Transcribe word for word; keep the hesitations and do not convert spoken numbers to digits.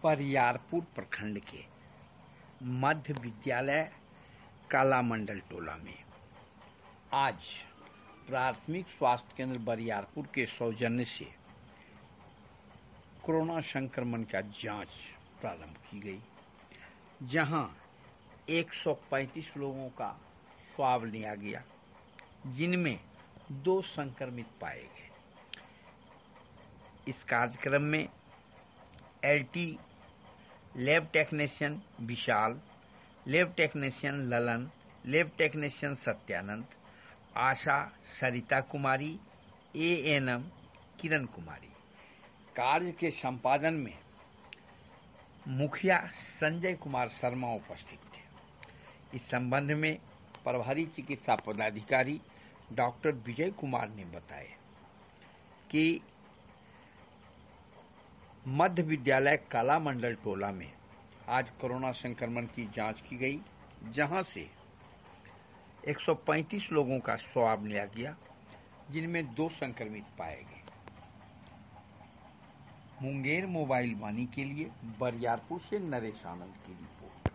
बरियारपुर प्रखंड के मध्य विद्यालय कालामंडल टोला में आज प्राथमिक स्वास्थ्य केंद्र बरियारपुर के सौजन्य से कोरोना संक्रमण का जांच प्रारंभ की गई, जहां एक सौ पैंतीस लोगों का स्वाब लिया गया, जिनमें दो संक्रमित पाए गए। इस कार्यक्रम में LT lab technician Vishal, lab technician Lalan, lab technician Satyanand, ASHA Sarita Kumari, ANM Kiran Kumari. कार्य के संपादन में मुखिया संजय कुमार शर्मा उपस्थित थे। इस संबंध में प्रभारी चिकित्सा पदाधिकारी डॉक्टर विजय कुमार ने बताया कि मध्य विद्यालय कालामंडल टोला में आज कोरोना संक्रमण की जांच की गई, जहां से एक सौ पैंतीस लोगों का स्वाब लिया गया, जिनमें दो संक्रमित पाए गए। मुंगेर मोबाइल वाणी के लिए बरियारपुर से नरेश आनंद की रिपोर्ट।